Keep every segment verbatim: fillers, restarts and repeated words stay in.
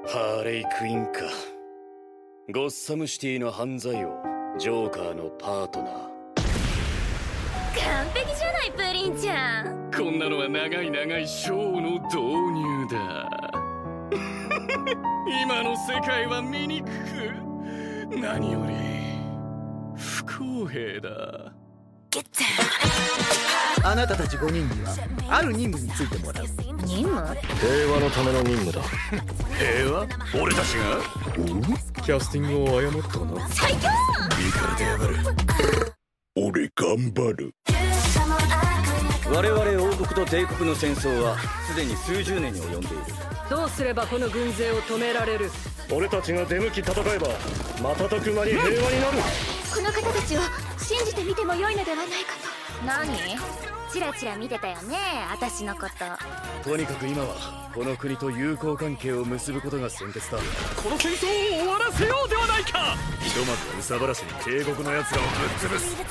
ハーレイ・クインか。ゴッサムシティの犯罪王、ジョーカーのパートナー。 完璧じゃない、プリンちゃん。 こんなのは長い長いショーの導入だ。今の世界は醜く、何より不公平だ。 あなたたちごにんにはある任務についてもらう。 任務？ 平和のための任務だ。 平和？俺たちが？キャスティングを誤ったな。 最強！ いかれてやがる。俺頑張る。 我々王国と帝国の戦争はすでに数十年に及んでいる。 どうすればこの軍勢を止められる？ 俺たちが出向き戦えば瞬く間に平和になる。 この方たちを信じてみても良いのではないかと。何？チラチラ見てたよね、私のこと。 とにかく今はこの国と友好関係を結ぶことが先決だ。 この戦争を終わらせようではないか。 ひとまず憂さ晴らしに帝国の奴らをぶっ潰す。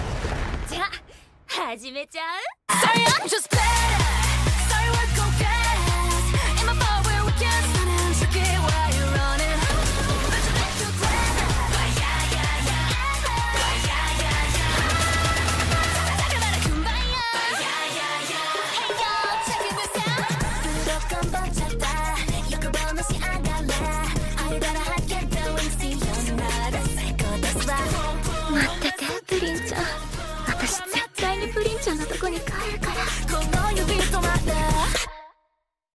じゃあ始めちゃう？